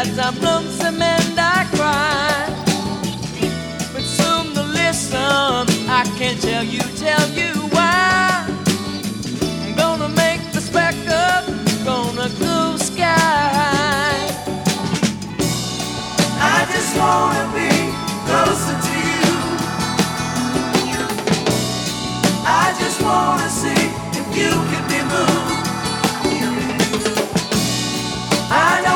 nights I'm lonesome and I cry. But soon to listen, I can tell you